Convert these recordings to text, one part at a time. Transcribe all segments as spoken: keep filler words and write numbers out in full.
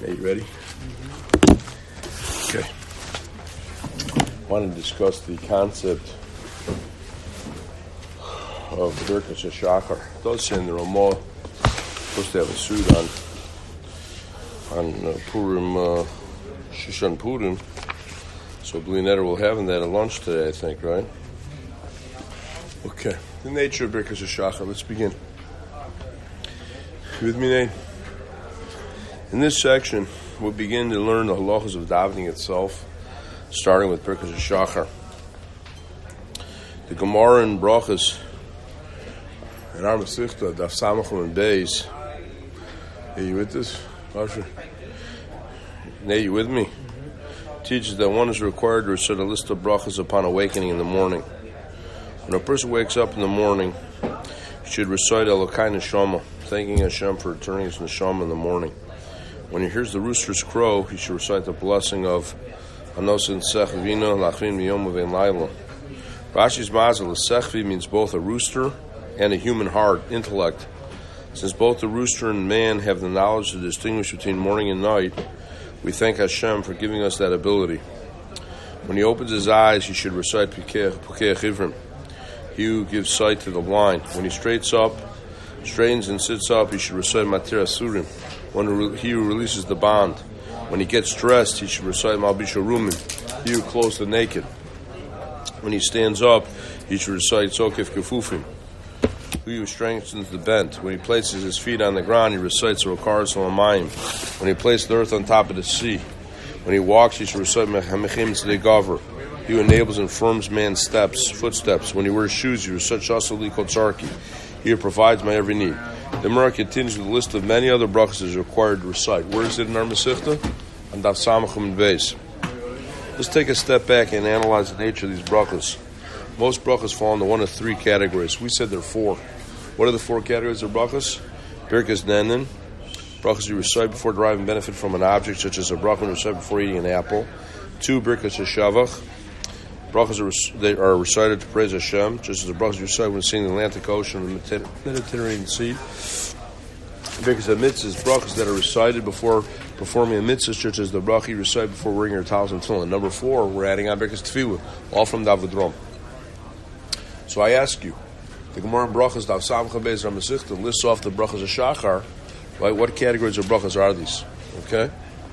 Are you ready? Mm-hmm. Okay. I want to discuss the concept of Birkas HaShachar. It does say in the Ramah, supposed to have a suit on on uh, Purim, uh, Shushan Purim. So Bli Neder will have that at lunch today, I think, right? Okay. The nature of Birkas HaShachar. Let's begin. You with me, Nate? In this section, we'll begin to learn the halachas of davening itself, starting with Birkas HaShachar. The Gemara in Brachas, in our Masechta, Daf Samachim and Beis. Are you with this, Asher? Nate, you with me? Mm-hmm. Teaches that one is required to recite a list of brachas upon awakening in the morning. When a person wakes up in the morning, he should recite Elokai Neshama, thanking Hashem for returning his Neshama in the morning. When he hears the rooster's crow, he should recite the blessing of Anosin Sechvina Lachrin Miyom Uvein Laila. Rashi's Mazel, Sechvi means both a rooster and a human heart, intellect. Since both the rooster and man have the knowledge to distinguish between morning and night, we thank Hashem for giving us that ability. When he opens his eyes, he should recite Pukei Chivrim, he who gives sight to the blind. When he straightens up, straightens and sits up, he should recite Matir Asurim, when he who releases the bond. When he gets dressed, he should recite Malbish Rumin, he who clothes the naked. When he stands up, he should recite Tzokef Kefufim, he who strengthens the bent. When he places his feet on the ground, he recites Rokar Salamayim. When he places the earth on top of the sea. When he walks, he should recite Mechim Tzedei Gaver, he who enables and firms man's steps, footsteps. When he wears shoes, he recites Shasali Kotzarki, he who provides my every need. The Gemara continues with a list of many other brachas is required to recite. Where is it in our Masechta? On Daf Samachim and Beis. Let's take a step back and analyze the nature of these brachas. Most brachas fall into one of three categories. We said there are four. What are the four categories of brachas? Birkas Nenen, brachas you recite before deriving benefit from an object, such as a bracha you recite before eating an apple. Two, Birkas HaShavach, brachas are, they are recited to praise Hashem, just as the brachas you recite when seeing the Atlantic Ocean and the Mediterranean Sea. Birkas HaMitzvahs, brachas that are recited before performing a mitzvah, such as the bracha you recite before wearing your towels and tefillin. Number four, we're adding on Birkas Tefillah, all from David Rom. So I ask you, the Gemara in Brachas, Daf Samachim Beis Ramasichta, lists off the brachas of Shachar. Right? What categories of brachas are these? Okay?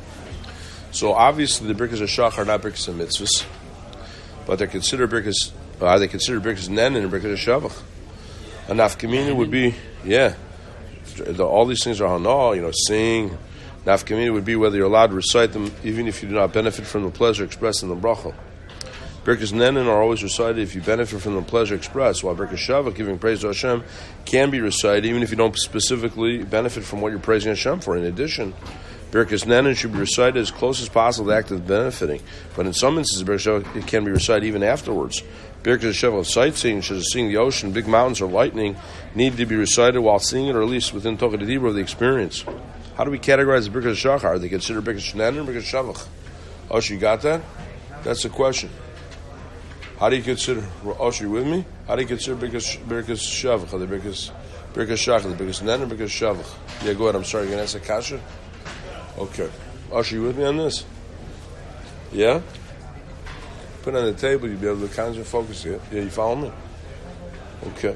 So obviously the brachas of Shachar are not brachas of mitzvahs, but they're considered brachas, uh, they consider brachas Nen and brachas of Shavach. A nafkamina would be, yeah, the, all these things are hana, you know, sing. Nafkamina would be whether you're allowed to recite them even if you do not benefit from the pleasure expressed in the bracha. Birkas Nenen are always recited if you benefit from the pleasure expressed, while Birkas Shavach, giving praise to Hashem, can be recited even if you don't specifically benefit from what you're praising Hashem for. In addition, Birkas Nenen should be recited as close as possible to the act of benefiting, but in some instances, Birkas Shavach, it can be recited even afterwards. Birkas Shavach, sightseeing, such as seeing the ocean, big mountains, or lightning, need to be recited while seeing it, or at least within Tocha Dibra of the experience. How do we categorize the Birkas Shachar? Are they considered Birkas Nenen or Birkas Shavach? Oh, you got that? That's the question. How do you consider, Osher, you with me? How do you consider Birkas Shavach? Are they Birkas Shachar? Are they Birkas Nen or Birkas Shavach? Yeah, go ahead. I'm sorry. You're going to ask a kasha? Okay. Osher, you with me on this? Yeah? Put it on the table. You'll be able to concentrate and focus here. Yeah, you follow me? Okay.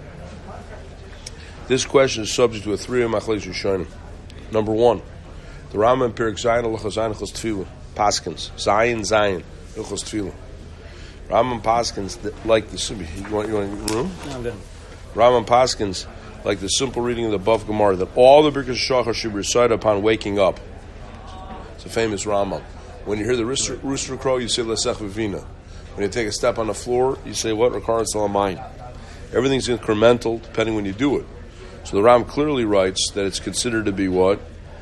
This question is subject to a three of Machlekes Rishonim. Number one, the Rambam in Perek Zayin, Hilchos Zayin, Hilchos Tefillah, Paskins, Zayin, Zayin, Hilchos Tefillah. Rambam Paskins like the simple. You want you want room? No, I'm good. Rambam Paskins like the simple reading of the above Gemara that all the Birkas Shachar should be recited upon waking up. It's a famous Rambam. When you hear the rooster, rooster crow, you say Lesech Vivina. When you take a step on the floor, you say what? Rokar Salamayim. Everything's incremental depending when you do it. So the Ram clearly writes that it's considered to be what?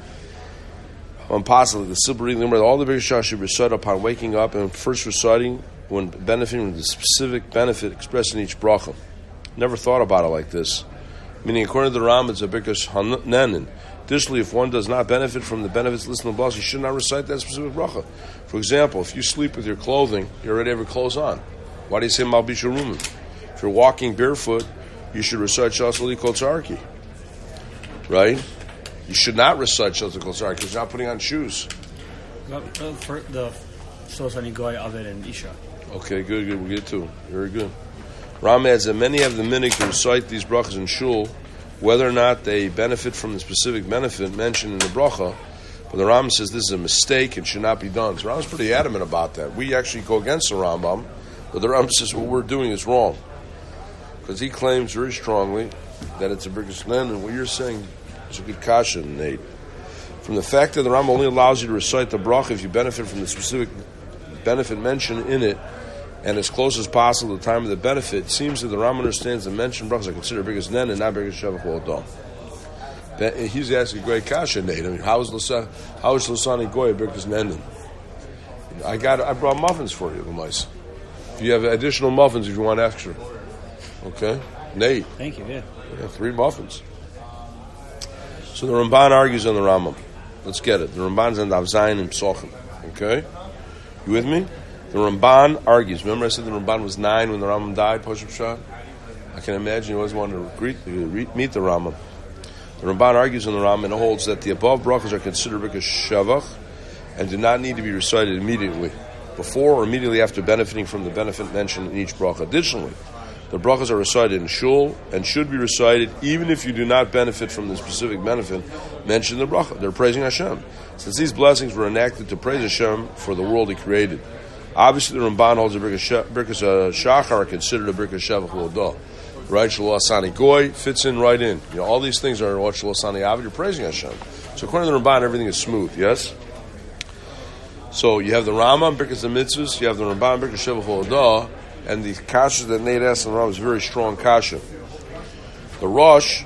Impossible. The simple reading of the Gemara, all the Birkas Shachar should be recited upon waking up and first reciting when benefiting from the specific benefit expressed in each bracha. Never thought about it like this. Meaning, according to the Ram, it's a Birkas Nenen. Additionally, if one does not benefit from the benefits listed in the bracha, you should not recite that specific bracha. For example, if you sleep with your clothing, you already have your clothes on. Why do you say Malbish Rumin? If you're walking barefoot, you should recite Shasali Kotzarki. Right? You should not recite Shilta Kol Tzara because you're not putting on shoes. The, the, the Shosani Goy of it and Isha. Okay, good, good. We'll get to it. Very good. Ram adds that many have the minig to recite these brachas in shul, whether or not they benefit from the specific benefit mentioned in the bracha. But the Rambam says this is a mistake and should not be done. So Rambam's pretty adamant about that. We actually go against the Rambam, but the Rambam says what we're doing is wrong. Because he claims very strongly that it's a Birkas Nen, and what you're saying is a good kasha, Nate. From the fact that the Rambam only allows you to recite the bracha if you benefit from the specific benefit mentioned in it, and as close as possible to the time of the benefit, it seems that the Rambam understands the mentioned brachas are considered Birkas Nen and not Birkas Shevach L'Odom. He's asking a great kasha, Nate. I mean, how is Lasani, how is Lasani Goy Birkas Nen? I got, I brought muffins for you, the mice. If you have additional muffins, if you want extra, okay, Nate. Thank you. Yeah. Yeah, three muffins. So the Ramban argues on the Rambam. Let's get it. The Ramban's on Daf Zayin and Psochim. Okay, you with me? The Ramban argues. Remember, I said the Ramban was nine when the Rambam died. Pashup Shah. I can imagine he always wanted to greet, meet the Rambam. The Ramban argues on the Rambam and holds that the above brachas are considered Birkas Shavach and do not need to be recited immediately, before or immediately after benefiting from the benefit mentioned in each bracha. Additionally, the brachas are recited in shul and should be recited even if you do not benefit from the specific benefit mentioned in the bracha. They're praising Hashem, since these blessings were enacted to praise Hashem for the world He created. Obviously, the Ramban holds that Birkas Shachar are considered a Birkas Shevach L'Odah. Right, Shelo Asani Goy fits in right in. You know, all these things are what Shelo Asani Avid. You're praising Hashem. So according to the Ramban, everything is smooth. Yes. So you have the Rambam Birkas Mitzvahs, you have the Ramban Birkas Shevach L'Odah, and the kasha that Nate asked in the Rambam is a very strong kasha. The Rosh,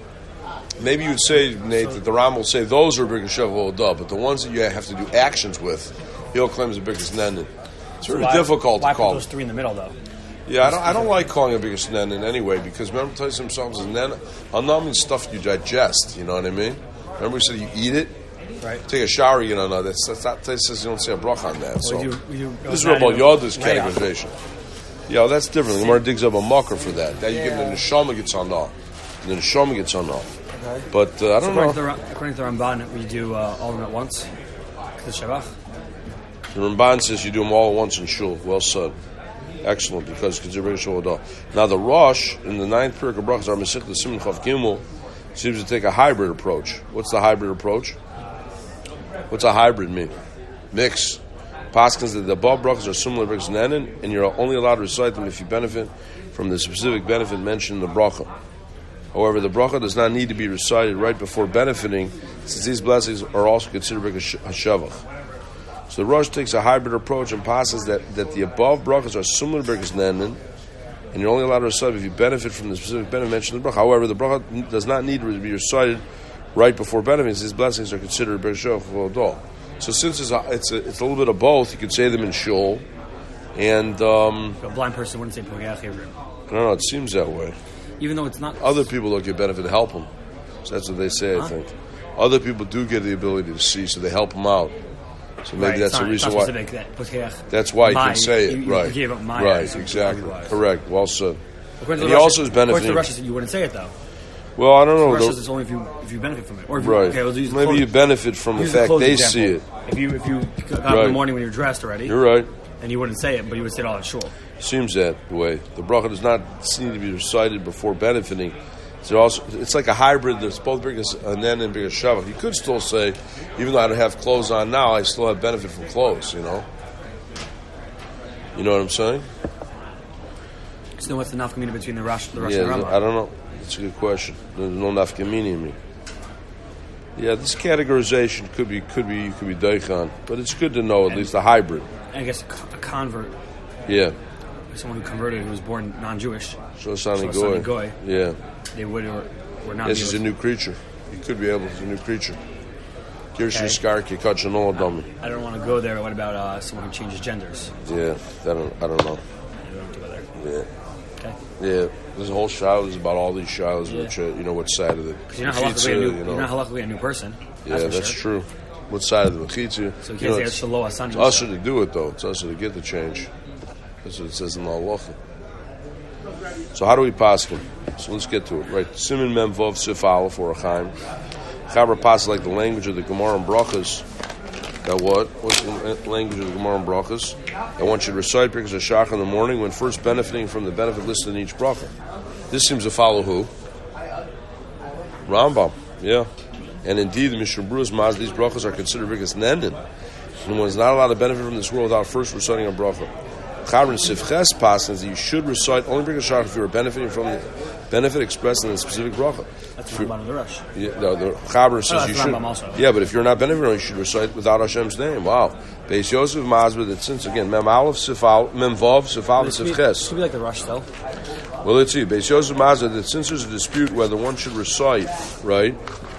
maybe you'd say, Nate, that the Rambam will say those are Birkas Shevach L'Odah, but the ones that you have to do actions with, he'll claim is a Birkas Nenen. It's very so why, difficult why to call. Why put those three in the middle, though? Yeah, I don't, I don't like calling it a Birkas Nen in any way, because remember, Tais himself is Nen. Hanam means stuff you digest, you know what I mean? Remember we said you eat it? Right. Take a shower, you know, no, that's, that's not, Tais says you don't say a bracha on that. Well, so we do, we do, this is Rabbi Yoda's categorization. Yeah, well, that's different. The Gemara digs up a marker for that. Now you yeah. get the Neshama gets on off. And the Neshama gets on off. Okay. But uh, I don't so know. To the, according to the Ramban, we do uh, all of them at once? The Shabbat? The Ramban says you do them all at once in Shul. Well said. Excellent, because now the Rosh in the ninth Perek of Brachas, our Masech the Siman Chav Gimel, seems to take a hybrid approach. What's the hybrid approach? What's a hybrid mean? Mix. Paskins that the above brachas are similar to Birkas Nenen, and you're only allowed to recite them if you benefit from the specific benefit mentioned in the bracha. However, the bracha does not need to be recited right before benefiting, since these blessings are also considered Birkas Hashavach. So the Rosh takes a hybrid approach and passes that, that the above brachas are similar to Birkas Nenen, and you're only allowed to recite if you benefit from the specific benefit mentioned in the bracha. However, the bracha does not need to be recited right before benefiting, since these blessings are considered Birkas Hashavach. So since it's a, it's, a, it's a little bit of both, you could say them in shul, and um, a blind person wouldn't say Pogach Hebrew. I don't know, it seems that way. Even though it's not... Other people don't get benefit to help them. So that's what they say, huh? I think. Other people do get the ability to see, so they help them out. So maybe right, that's the reason why. That, that's why you can say it, you, you right? Gave up my right, eyes, exactly, correct. Well said. And he Russia, also is benefiting. Of course, the Russia, you wouldn't say it though. Well, I don't know. Russia is only if you if you benefit from it, or if you, right? Okay, let's use maybe clothes. You benefit from the fact the they example. See it. If you if you got up right. in the morning when you're dressed already, you're right. And you wouldn't say it, but you would say it all at shul. Seems that way. The bracha does not seem to be recited before benefiting. So also, it's like a hybrid. There's both Birkas Nen and Birkas Shavach. You could still say, even though I don't have clothes on now, I still have benefit from clothes. You know. You know what I'm saying? So what's the nafkamina between the Rosh, the Rosh yeah, and the Rambam? I don't know. That's a good question. There's no nafkamina in me. Yeah, this categorization could be could be could be daichan, but it's good to know at and least a hybrid. I guess a convert. Yeah. Someone who converted who was born non-Jewish. Shosani Goy. Goy. Yeah. They would or were not. Yes, he's a new creature. He could be able. He's a new creature. Kirshi Skarki Kachanol Dami. I don't want to go there. What about uh, someone who changes genders? Yeah, I don't. I don't know. I don't go there. Yeah. Okay. Yeah. There's a whole shilas about all these shilas, yeah. which uh, you know what side of the. Because you're not halakhically a, new, you know. You're not halakhically a new person. Yeah, that's, that's sure. true. What side of the mechitza? So you can't say it's shalo asani. It's us to do it though. It's us to get the change. That's what it says in the halacha. So how do we pass him? So let's get to it. Right, Siman Mem Vav Sif Aleph or Chaim. Chaber passes like the language of the Gemara and Brachas. That what? What's the language of the Gemara and Brachas? That one should recite Birkas HaShachar in the morning when first benefiting from the benefit listed in each bracha. This seems to follow who? Rambam. Yeah. And indeed, the Mishnah Berurah Maz, these brachas are considered Birkas Nenden. And one is not allowed to benefit from this world without first reciting a bracha. Chaber and Sivches passes that you should recite only Birkas HaShachar if you are benefiting from the benefit expressed in a specific bracha. That's the Rambam of the Rush. Yeah, the, the Chaber says oh, you should. Also. Yeah, but if you're not benefiting, you should recite without Hashem's name. Wow. Beis Yosef Mazbeh, that since again, Mem Aleph Sifal, Mem Vav Sifal Sivches. It should be like the Rush, though. Well, let's see. Beis Yosef Mazbeh, that since there's a dispute whether one should recite, right,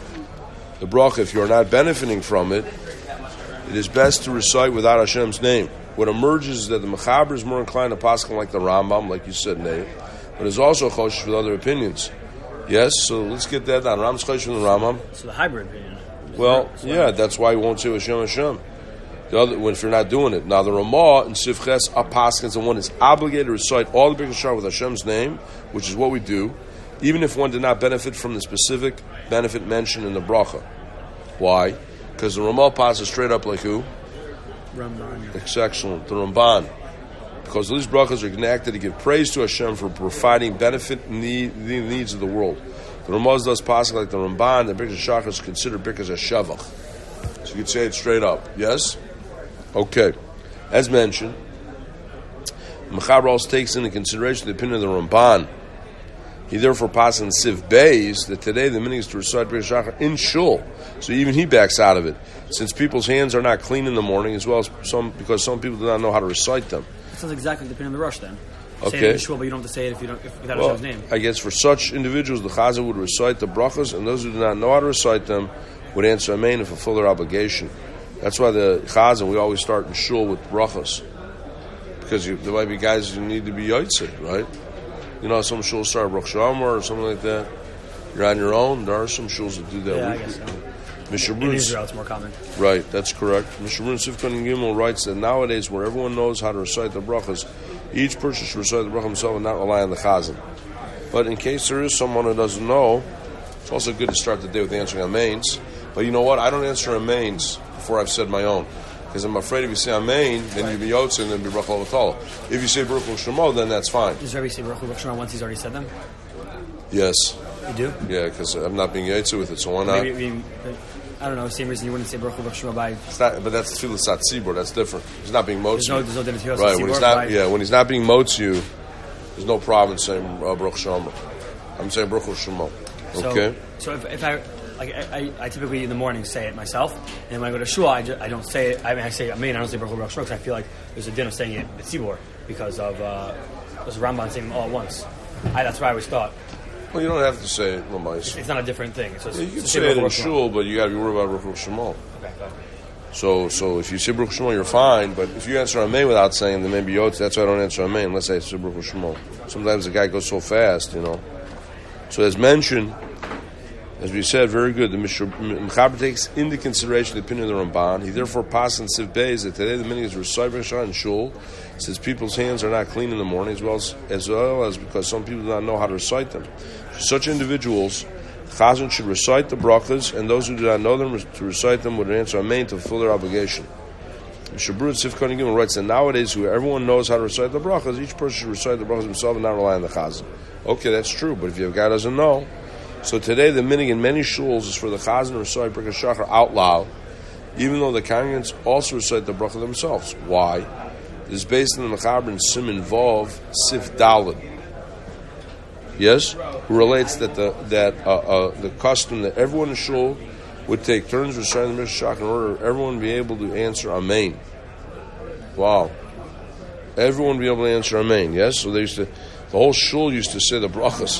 the bracha, if you're not benefiting from it, it is best to recite without Hashem's name. What emerges is that the Mechaber is more inclined to paskin like the Rambam, like you said, Nate, but is also choshesh with other opinions. Yes, so let's get that down. Ram's choshesh with the Rambam. So the hybrid opinion. Well, yeah, that's why you won't say Hashem Hashem. The other, when if you're not doing it. Now the Ramah and Sivches are paskins, and one is obligated to recite all the Birkas HaShachar with Hashem's name, which is what we do, even if one did not benefit from the specific benefit mentioned in the bracha. Why? Because the Ramah passes straight up like who? Ramban. Excellent. The Ramban. Because these brachas are connected to give praise to Hashem for providing benefit need, the needs of the world. The Ramaz does pass like the Ramban. The Birkas HaShachar is considered Birkas HaShavach. So you could say it straight up. Yes? Okay. As mentioned, Mechaber also takes into consideration the opinion of the Ramban. He therefore passes in Siv Beis that today the meaning is to recite Birkas HaShachar in shul. So even he backs out of it, since people's hands are not clean in the morning, as well as some because some people do not know how to recite them. It sounds exactly the opinion of the Rush then. Okay. Say it in the shul, but you don't have to say it if you don't if without well, Hashem's name. I guess for such individuals, the Chazan would recite the brachas, and those who do not know how to recite them would answer amen and fulfill their obligation. That's why the Chazan, we always start in shul with brachas, because you, there might be guys who need to be yotzei, right? You know, some shuls start Baruch Shamar or something like that. You're on your own. There are some shuls that do that. Yeah, we, I guess so. Mishnah In Israel, it's more common. Right, that's correct. Mishnah Berurah Sifkon Gimel writes that nowadays, where everyone knows how to recite the brachas, each person should recite the bracha himself and not rely on the chazan. But in case there is someone who doesn't know, it's also good to start the day with answering amens. But you know what? I don't answer amens before I've said my own, because I'm afraid if you say amen, then you be yotze and then be bracha l'vatala. If you say Baruch Shemo, then that's fine. Does Rebbe say Baruch Shemo once he's already said them? Yes. You do? Yeah, because I'm not being yotze with it, so why not? Maybe, maybe, I don't know, same reason you wouldn't say Baruch Shemo by... It's not, but that's tefillah sat tzibur. That's different. He's not being motzu. There's no, there's no difference here. Right, when he's not, yeah, when he's not being motzu, there's no problem in saying uh, Baruch Shemo. I'm saying Baruch Shemo. Okay? So, so if, if I... Like I, I, I typically in the morning say it myself, and when I go to shul, I, just, I don't say it. I mean, I say amen. I don't say Baruch Hu Baruch Shemo because I feel like there's a din of saying it at Tzibor because of uh, there's a Ramban saying them all at once. I, that's what I always thought. Well, you don't have to say it, Lamais. It's, it's not a different thing. So it's, yeah, you can it's say it in shul, but you got to be worried about Baruch Shemo. Okay, go ahead. So, so if you say Baruch Shemo, you're fine. But if you answer amen without saying, then maybe yotze. That's why I don't answer amen unless I say Baruch Shemo. Sometimes the guy goes so fast, you know. So as mentioned. As we said, very good. The Mechaber takes into consideration the opinion of the Ramban. He therefore passes in Siv Beis that today the meaning is recite Birkas HaShachar in shul, since people's hands are not clean in the morning, as well as, as well as because some people do not know how to recite them. For such individuals, Chazan should recite the brachas, and those who do not know them to recite them would answer amen to fulfill their obligation. Mishnah Berurah Sifkon Gimel writes that nowadays, who everyone knows how to recite the brachas, each person should recite the brachas himself and not rely on the Chazan. Okay, that's true, but if you have a guy who doesn't know. So today the minhag in many shuls is for the chazan to recite Birkas HaShachar out loud, even though the congregants also recite the bracha themselves. Why? This is based on the Mechaber and Siman Vav Sif Daled. Yes, who relates that the that uh, uh, the custom that everyone in shul would take turns reciting the Birkas HaShachar in order for everyone to be able to answer amen. Wow, everyone be able to answer amen. Yes, so they used to. The whole shul used to say the brachas.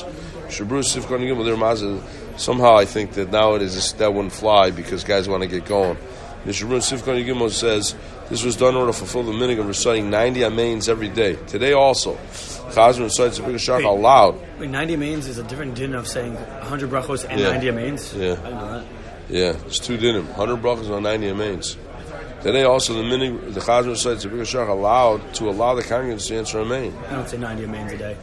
Somehow I think that nowadays that wouldn't fly because guys want to get going. Mishabur Sifkon Yigimel says this was done in order to fulfill the minhag of reciting ninety amens every day. Today also, Chazan recites the Birkas HaShachar aloud. Wait, ninety amens is a different din of saying one hundred brachos and yeah. ninety amens? Yeah. I didn't know that. Yeah, it's two dinim. one hundred brachos on ninety amens. Today also the minhag, the Chazan recites the Birkas HaShachar aloud to allow the congregants to answer amen. I don't say ninety amens a day.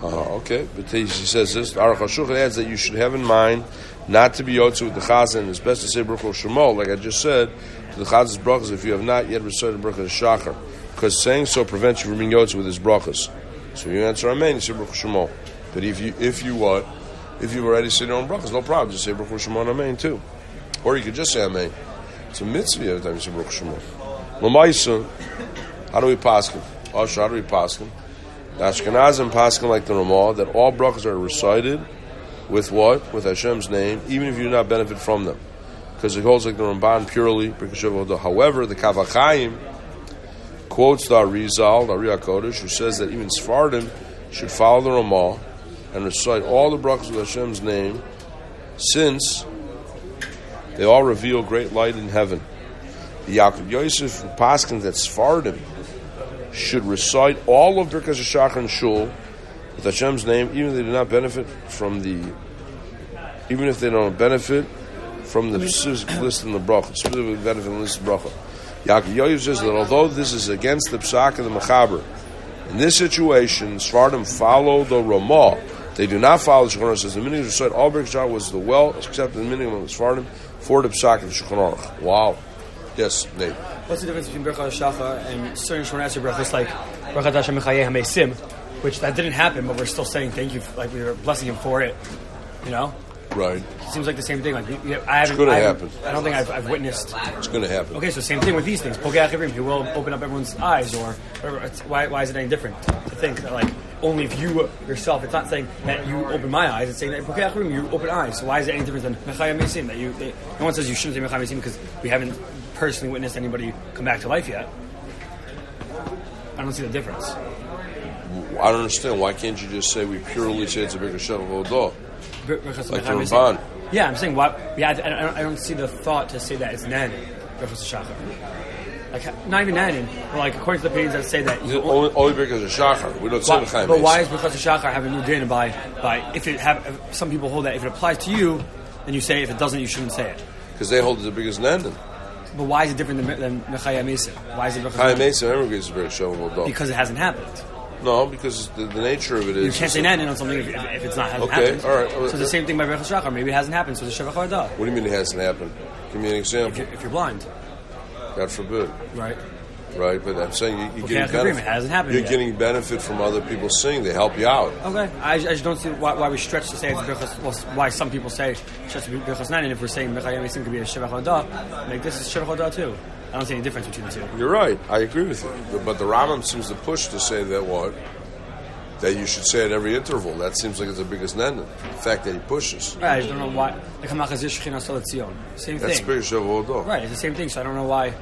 Uh, okay, but he says this. Aruch HaShulchan adds that you should have in mind not to be yotze with the chazan. It's best to say Baruch Shemo, like I just said, to the chazan's brachas if you have not yet recited Baruch Shachar, because saying so prevents you from being yotze with his brachas. So you answer Amen, you say Baruch Shemo. But if you if you what, if you've already said your own brachas, no problem, just say Baruch Shemo and Amen too, or you could just say Amen. It's a mitzvah every time you say Baruch Shemo. L'maisa, how do we paskin? Osher, how do we paskin? The Ashkenazim paskin like the Ramah that all brachas are recited with what? With Hashem's name, even if you do not benefit from them. Because it holds like the Ramban purely. However, the Kaf HaChaim quotes the Arizal, the Ari HaKodesh, who says that even Sfardim should follow the Ramah and recite all the brachas with Hashem's name, since they all reveal great light in heaven. The Yaakov Yosef paskin that Sfardim should recite all of Birkas HaShachar and Shul with Hashem's name, even if they do not benefit from the, even if they don't benefit from the specific list in the bracha, specifically benefit in the list of bracha. Yaakov Yosef says that although this is against the psak of the mechaber, in this situation, Sfardim follow the Ramah. They do not follow the Shulchan Aruch. Says the minhag recite all Birkas HaShachar was the well accepted the minhag of the Sfardim for the psak of the Shulchan Aruch. Wow. Yes, Nate. What's the difference between Birkat HaShachar and certain Shemona Esrei brachos like Baruch Hashem Mechayeh HaMeisim, which that didn't happen, but we're still saying thank you, like we were blessing him for it, you know? Right. It seems like the same thing. Like we, I haven't. It's going to I happen. I don't think I've, I've witnessed. It's going to happen. Okay, so same thing with these things. Pogeach Ivrim, he will open up everyone's eyes, or, or it's, why? Why is it any different to think that like only if you yourself? It's not saying that you open my eyes. It's saying that Pogeach Ivrim, you open eyes. So why is it any different than Mechayah Meisim? That you, they, no one says you shouldn't say Mechayah Meisim because we haven't personally witnessed anybody come back to life yet. I don't see the difference. I don't understand. Why can't you just say we purely say it's a bigger shel v'odah? Like the Ramban. Yeah, I'm saying why. Yeah, I, I, don't, I don't see the thought to say that it's nan Birkas HaShachar. Like not even nan, but like according to the opinions that say that only, only Birkas HaShachar. We don't say the Chaim. But why is Birkas HaShachar having new din by by if it have if some people hold that if it applies to you, then you say it. If it doesn't, you shouldn't say it. Because they hold it the biggest nan. But why is it different than, than Mechayah Meisim? Why is it Birkas HaShachar? Mechayah Meisim everybody is a bigger shel v'odah. Because it hasn't happened. No, because the, the nature of it is... You can't say nan on something if, if it's not hasn't okay, happened. all right. So it's the same thing by Birkas HaShachar. Maybe it hasn't happened, so it's a Shevach Hardah. What do you mean it hasn't happened? Give me an example. If you're, if you're blind. God forbid. Right. Right, but I'm saying you, you're okay, getting benefit. It hasn't happened You're yet. getting benefit from other people singing. They help you out. Okay. I, I just don't see why, why we stretch to say it's Birkas... Well, why some people say stretch to be Birkas nan, and if we're saying Mechayah Meisim could be a Shevach Hardah, like this is Shevach Hardah too. I don't see any difference between the two. You're right. I agree with you. But the Rambam seems to push to say that what? That you should say at every interval. That seems like it's the biggest nenden. The fact that he pushes. Right, I just don't know why. Like Hamachazir Shechina Solat Zion. Same thing. That's bigger shel v'odah. Right, it's the same thing. So I don't know why.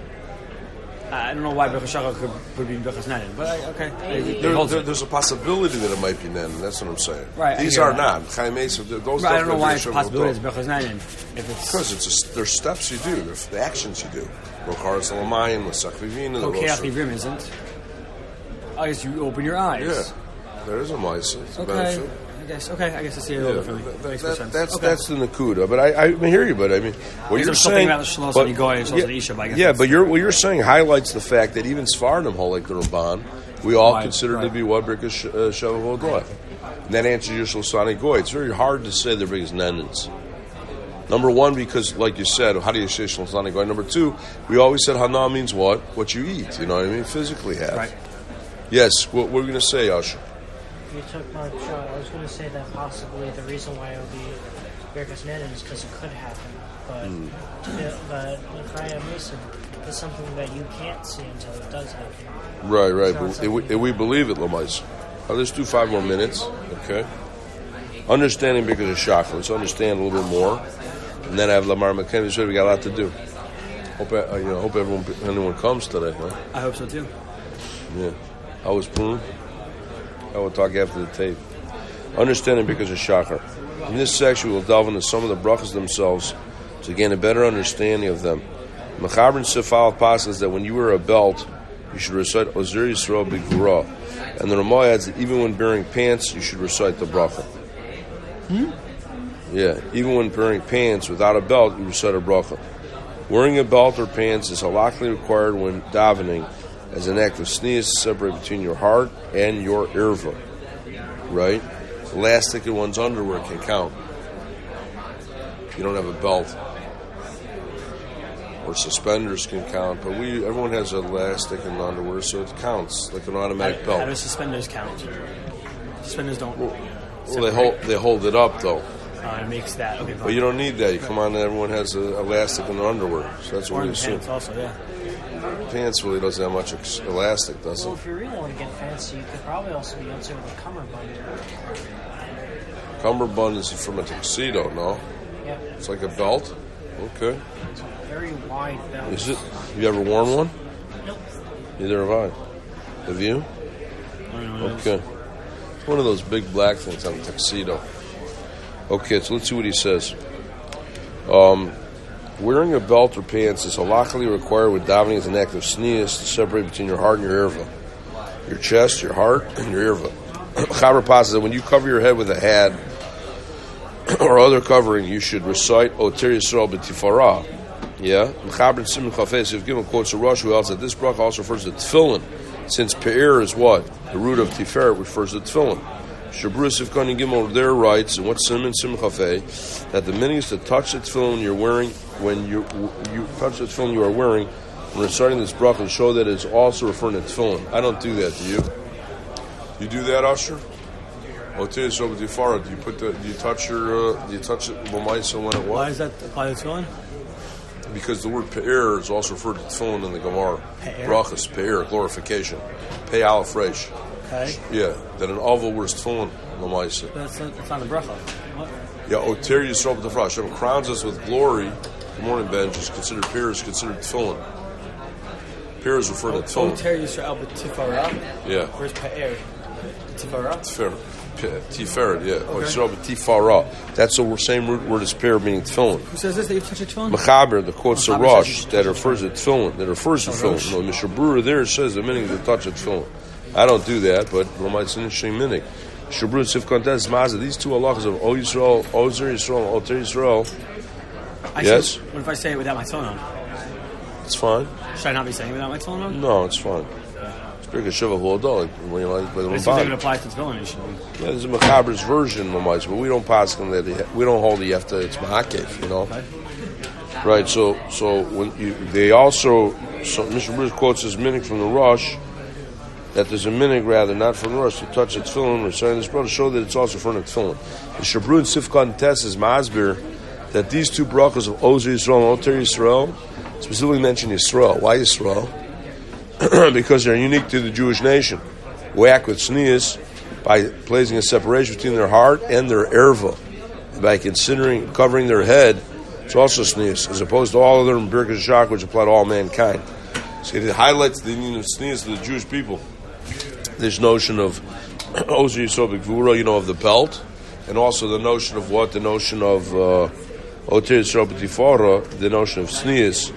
I don't know why Birkas HaShachar could, could be Birkas Nanin, but I, okay. It, there, it there, there's a possibility that it might be Nanin. That's what I'm saying. Right. These are not. Chaim Meisim, those right, I don't know why it's a possibility it's Birkas Nanin. Because it's a, there's steps you do. There's the actions you do. Rokaras Alamayim, L'Sach Vivina, okay, Achivrim isn't. I guess you open your eyes. Yeah. There is a Maisa. It's okay. a benefit. I guess. Okay, I guess I see it a little differently. That, makes that, sense. That's okay. that's the Nakuda. But I, I hear you. But I mean, what you're saying about the Shlos and Goy and yeah, Isha, but I guess yeah, but you're, what you're saying highlights the fact that even Sfardim hold like the Ramban, we all right, consider right. to be what Birkas Shevach Hardah. And that answers your Shulchan Goy. It's very hard to say they're biggest Nenins. Number one, because like you said, how do you say Shulchan Goy? Number two, we always said Hana means what? What you eat. You know what I mean? Physically have. Right. Yes. What, what are we going to say, Asher? You took my shot. I was going to say that possibly the reason why it would be Birkas Nanin is because it could happen. But mm. to, but Mechayah Meisim is something that you can't see until it does happen. Right, right. But if we, if we believe it, Lamais. Now, let's do five more minutes, okay? Understanding because of Shachar. Let's understand a little bit more. And then I have Lamar McKenna. We got a lot to do. Hope uh, you know. Hope everyone, anyone comes today. Huh? I hope so too. Yeah. How was Poon? I will talk after the tape. Understanding because of Shachar. In this section, we will delve into some of the brachas themselves to gain a better understanding of them. Mechaber and Sifal passes that when you wear a belt, you should recite Ozer Yisrael B'Gvura. And the Ramah adds that even when wearing pants, you should recite the bracha. Hmm? Yeah, even when wearing pants without a belt, you recite a bracha. Wearing a belt or pants is halachically required when davening as an act of sneeze to separate between your heart and your irva. right? Elastic in one's underwear can count. You don't have a belt. Or suspenders can count, but we everyone has elastic in underwear, so it counts like an automatic how, belt. How do suspenders count? Suspenders don't. Well, well they hold they hold it up though. Uh, it makes that okay. Fine. But you don't need that. You come on, everyone has an elastic in their underwear, so that's Or what in we assume. pants also, yeah. Pants really doesn't have much ex- elastic, does Well, it? if you really want to get fancy, you could probably also be answered with a cummerbund. Cummerbund is from a tuxedo, no? Yeah, It's like a belt. Okay. it's a very wide belt. Is it? You ever worn one? Nope. Neither have I. Have you? I don't know what it is. Okay. It's one of those big black things on a tuxedo. Okay, so let's see what he says. Um, wearing a belt or pants is halachically required with davening as an act of sneeze to separate between your heart and your irva. Your chest, your heart, and your irva. Chaber passes that when you cover your head with a hat or other covering, you should recite Oter Yisrael b'tifarah. Yeah? Mechaber and Simon Chafez have given quotes to Rosh who else that this bracha also refers to tefillin, since pe'er is what? The root of tiferet refers to tefillin. Shabrus Sifkani Gimel there writes, and what's Simon Simon Chafez, that the meaning is to touch the tefillin you're wearing when you you touch the tefillin you are wearing when reciting this bracha to show that it's also referring to tefillin. I don't do that, do you? You do that, Usher? Oter Yisrael b'tifarah. Do you put the? Do you touch your? Uh, do you touch it l'maisa when it Why was? is that apply to tefillin? Because the word pe'er is also referred to tefillin in the Gemara. Pe'er? Brachas, pe'er, glorification. Pei aleph resh. Okay. Yeah, that an oval wears tefillin l'maisa. That's not, that's not a bracha. What? Yeah, Oter Yisrael b'tifarah. Hashem crowns us with glory. Good morning, Ben. Is considered pe'er is considered tefillin. Pe'er is referred to tefillin. Oter Yisrael b'tifarah. Yeah. Where's pe'er? Tifarah. Tiferet. Tiferet, yeah. Or Yisrael b'tifarah. That's the same root word as pe'er, meaning tefillin. Who says this? That you touch a tefillin? Mechaber, the quotes of Mechaber Rosh, says you that touch refers to tefillin, that refers to Oh, tefillin. Rosh. No, Mishnah Berurah there says the meaning is to touch a tefillin. I don't do that, but it's an interesting meaning. Shabrut Sifkantes Mazah, these two halachas of O Yisrael, Ozer Yisrael, Oter Yisrael, I yes? Say, what if I say it without my tefillin on? it's fine. Should I not be saying it without my tefillin on? No, it's fine. It's big as Shiva Huladol, like when you like with It the seems like it Ramban. applies to tefillin. It should be. Yeah, there's a Mechaber's version, Mamais, but we don't pass them that you- we don't hold the after it's Mahakev, you know. Okay. Right, so so when you, they also, so Mister Bruce quotes his minig from the Rosh, that there's a minig rather, not from the Rosh, to touch the tefillin, or saying this brother to show that it's also from the tefillin. The Shabru and Sifkan Tess is Masbir, that these two brachas of Ozer Yisrael and Oter Yisrael specifically mention Yisrael. Why Yisrael? Because they're unique to the Jewish nation. We act with sneeze by placing a separation between their heart and their erva. By considering covering their head, it's also sneeze, as opposed to all other Birkas Shach, which apply to all mankind. So it highlights the meaning of sneeze to the Jewish people. This notion of Ozer Yisrael B'Gvura, you know, of the belt, and also the notion of what? The notion of uh, Oter Yisrael B'Tifarah, the notion of sneeze,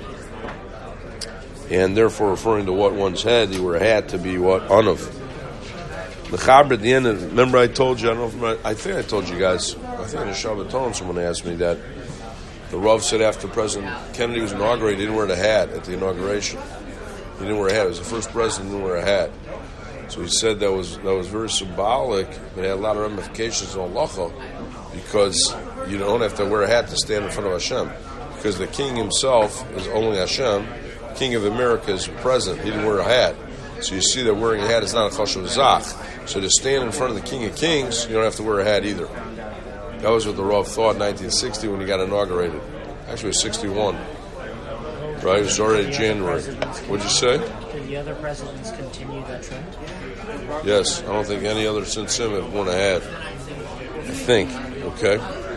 and therefore referring to what one's head, you wear a hat to be what? Unav. The Chaber at the end, of, remember I told you, I don't know if I, I think I told you guys, I think in the Shabbaton someone asked me that the Rav said after President Kennedy was inaugurated, he didn't wear the hat at the inauguration. He didn't wear a hat. He was the first president who didn't wear a hat. So he said that was that was very symbolic, but it had a lot of ramifications on halacha, because you don't have to wear a hat to stand in front of Hashem, because the king himself is only Hashem. King of America is president. He didn't wear a hat. So you see that wearing a hat is not a chashuv zach. So to stand in front of the King of Kings, you don't have to wear a hat either. That was what the Rav thought in nineteen sixty when he got inaugurated. Actually, it was sixty-one. Right? It was already January. What'd you say? Did the other presidents continue that trend? Yes. I don't think any other since him have worn a hat. I think. Okay.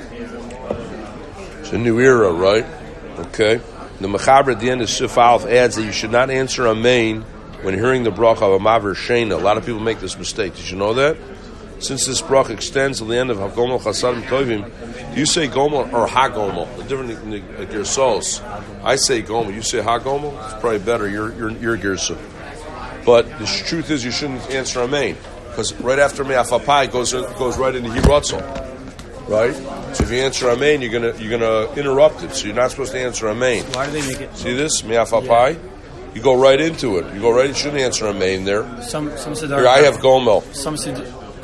It's a new era, right? Okay. The Mechaber at the end of Sif Aleph adds that you should not answer Amen when hearing the bracha of a Maver Shena. A lot of people make this mistake. Did you know that? Since this bracha extends to the end of Hagomel Chasadim Tovim, do you say Gomel or Hagomel? The difference in the, your souls. I say Gomel. You say Hagomel? It's probably better. You're you're, you're Gersa. But the truth is, you shouldn't answer Amen, because right after Me'afapai goes goes right into Hiratzel. Right? So if you answer Amen, you're gonna you're gonna interrupt it. So you're not supposed to answer Amen. Why do they make it? See this? Me'afapai? Yeah. You go right into it. You go right, you shouldn't answer Amen there. Some some Here, I have Gomel. Some Sid-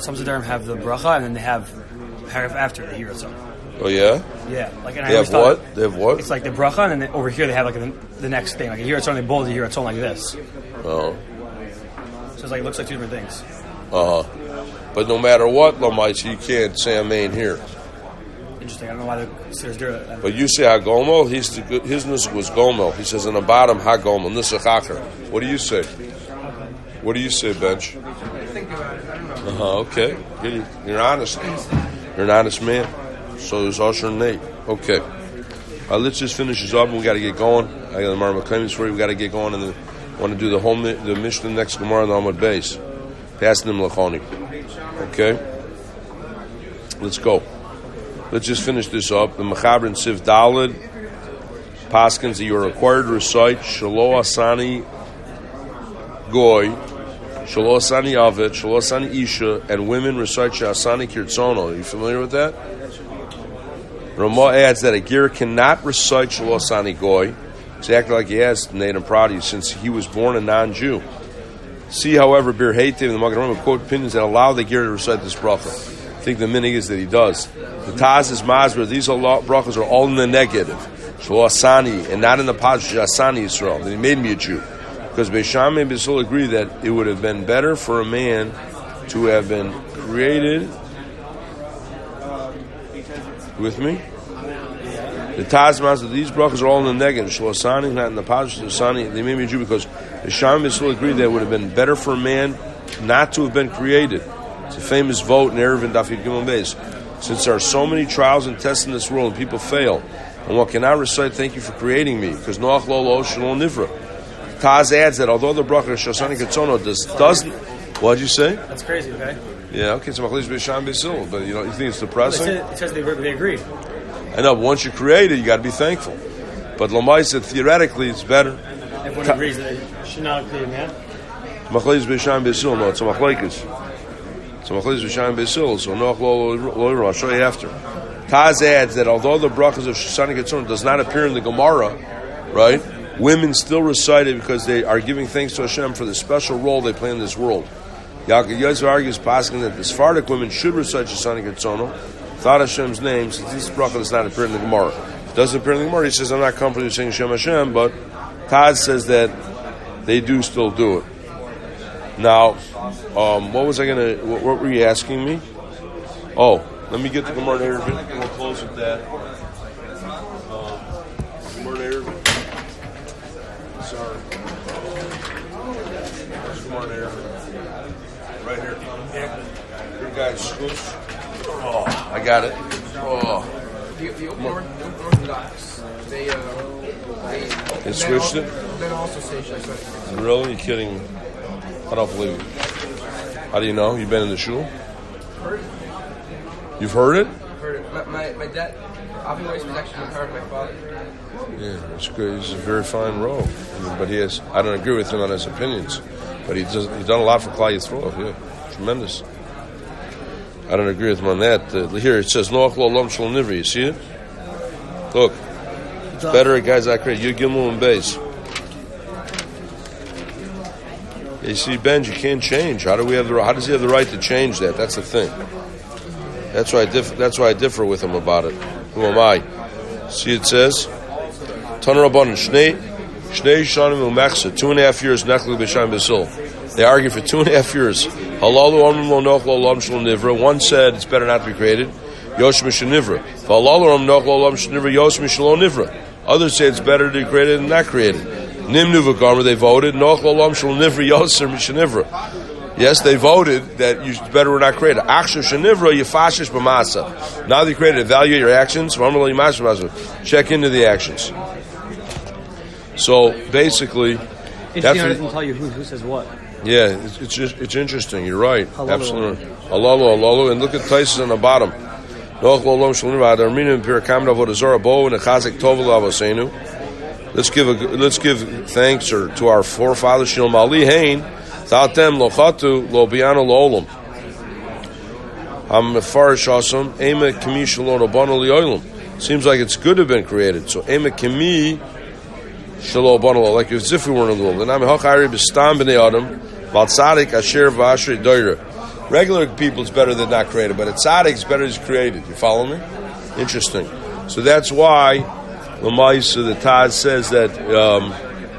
some Siddharim have the bracha and then they have paragraph after the Yiratzon. Oh yeah. Yeah, like and They I have always thought what? They have what? it's like the bracha, and then they, over here they have like the, the next thing, like a Yiratzon. They bold the Yiratzon like this. Oh. So it's like it looks like two different things. Uh huh. But no matter what, Lamais, you can't say Amen here. Interesting. I don't know why the Siddur do it. But you say Hagomel, his his nusach was Gomel. He says in the bottom Hagomel, nusach Acher. What do you say? What do you say, Bench? Uh huh. Okay. You're, you're honest. You're an honest man. So there's Usher and Nate. Okay. Uh, let's just finish this up, and we got to get going. I got the Marmah claims for you. We got to get going, and then want to do the whole the Mishnah next Gemara on the Amud Beis. Passing them Lachoni. Okay. Let's go. Let's just finish this up. The Mechaber and Siv Dalid Paskins that you are required to recite Shalo Asani Goy, Shalo Asani Avet, Shalo Asani Isha, and women recite Shasani Kirtzono. Are you familiar with that? Ramah adds that a ger cannot recite Shalo Asani Goy, exactly like he asked Nathan Pradi, since he was born a non-Jew. See, however, Bir Hatev and the Magen Avraham quote opinions that allow the ger to recite this bracha. I think the minig is that he does. The Taz is Masber. These brachas are all in the negative, Shlo Asani, and not in the positive Asani Yisrael. That he made me a Jew, because Beisham and Bisul agree that it would have been better for a man to have been created. With me? The Taz Masber. These brachas are all in the negative, Shlo Asani, not in the positive Asani. They made me a Jew because Beisham and Bisul agree that it would have been better for a man not to have been created. It's a famous vote in Eruvin Daf Yud Gimel Beis. Since there are so many trials and tests in this world and people fail, and one cannot recite thank you for creating me, because Noach Lo Lo Shalom Nivra. Taz adds that although the bracha Shasani Ketzono does, doesn't... What did you say? That's crazy, okay? Yeah, okay, so Machlis B'Sham B'Sil, but you know, you think it's depressing? It says, it says they, they agree. I know, but once you create it, you got to be thankful. But Lamai said theoretically it's better. Everyone Ta- agrees that it should not create a man? Machlis B'Sham B'Sil, no, it's a Machlaikis. So Machlis B'Sham B'Sil, so Noach Lo Lo, I'll show you after. Taz adds that although the brachas of Shasani Ketzono does not appear in the Gemara, right, women still recite it because they are giving thanks to Hashem for the special role they play in this world. Yaakov Yosef argues passing that the Sephardic women should recite Shasani Ketzono without Hashem's name, since this bracha does not appear in the Gemara. If it doesn't appear in the Gemara, he says, I'm not comfortable saying Shem Hashem, but Taz says that they do still do it. Now, um, what was I going to, what, what were you asking me? Oh, let me get the Gemara Eruvin, and we'll close with that. Um, Gemara Eruvin. Sorry. There's Gemara Eruvin. Right here. Here, guys. Oh, I got it. Oh. The, the Orthodox, they, uh, they, they switched it? They also say Shasani. Really? You're kidding? I don't believe it. How do you know? You've been in the shul? Heard it. You've heard it? I've heard it. My, my, my dad, Avi Weiss was actually the car of my father. Yeah, it's good. He's a very fine rogue. I mean, but he has, I don't agree with him on his opinions, but he does, he's done a lot for Klal Yisrael. Yeah, tremendous. I don't agree with him on that. Uh, here it says, Noach Lo Lom Shalom Nivri. You see it? Look. It's better at guys like Yud Gimel and Beis. You see, Ben, you can't change. How do we have the? How does he have the right to change that? That's the thing. That's why I differ. That's why I differ with him about it. Who am I? See, it says, Taner Rabbanan Shnei Shnei Shanim Umechsa. Two and a half years. Nechlu B'Sham B'Sil. They argue for two and a half years. Halalu Amrim Lo Noch Lo Lam Shalom Nivra. One said it's better not to be created. Yosh Misha Nivra. Halalu Amrim Noch Lo Lam Shalom Nivra. Yosh Misha Lo Nivra. Others say it's better to be created than not created. Nimnu v'Gomer, they voted. Noch Lo Lam Shalom Nivra. Yoser Misha Nivra. Yes, they voted that you better were not created. Akshav Shanivra Yafashish B'Masa. Now they created. Evaluate your actions. Check into the actions. So basically, interesting. How it doesn't tell you who, who says what. Yeah, it's, it's just it's interesting. You're right. Halalu. Absolutely. Halalu, halalu, and look at Taisus on the bottom. Let's give a, let's give thanks or to our forefathers. Shilom Ali Hain. Without them, lo chatu lo bianu lo olam. Ham mefarish asam ema kemi shalom rabanu liolam. Seems like it's good to have been created. So ema kemi shalom rabanu, like as if we weren't in the world. And I'm hachari b'stam b'nei adam val tzadik asher v'ashrei doira. Regular people, it's better than not created, but a tzaddik, it's better he's created. You follow me? Interesting. So that's why Lamaisa, the Taz says that um,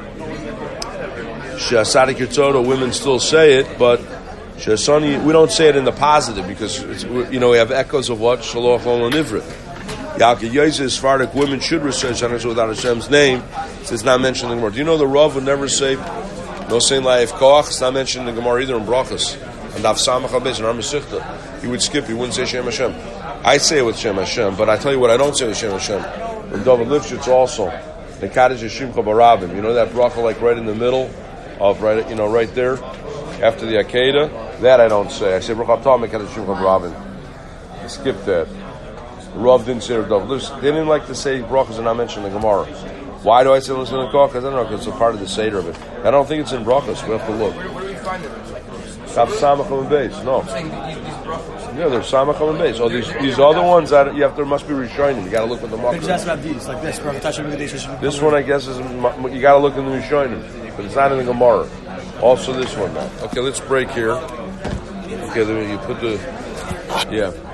Shasadik Yitzodo, women still say it, but Shasani, we don't say it in the positive because it's, you know we have echoes of what Shaloch Ol Nivrit. Yalki Yezis Svardik, women should recite Shana without Hashem's name. It's not mentioned in the Gemara. Do you know the Rav would never say no saying Laif Koach? It's not mentioned in the Gemara either in Brachas. And Daf Samach Habez and Armasichta. He would skip. He wouldn't say Shem Hashem. I say it with Shem Hashem, but I tell you what I don't say with Shem Hashem. In David Lifshitz also, the Kaddish Shimcha Barabim. You know that bracha like right in the middle of right, you know, right there after the Akedah. That I don't say. I say Baruch Atah Kaddish Shimcha Barabim. I skip that. Rav didn't say David Lifshitz. They didn't like to say brachas and not mention the Gemara. Why do I say listen to the Koch? I don't know because it's a part of the Seder of it. I don't think it's in brachas. We have to look. Where do we find it? Kaf Samachim and Beis. No. I'm saying these, these brachos. Yeah, there's Samachim and Beis. Oh, these these other ones that you have there must be Rishonim. You got to look at the But just ask Makkah. about these, like this. Baruch Tashem V'Kadesh. This one, I guess, is you got to look in the Rishonim, but it's not in the Gemara. Also, this one now. Okay, let's break here. Okay, then you put the yeah.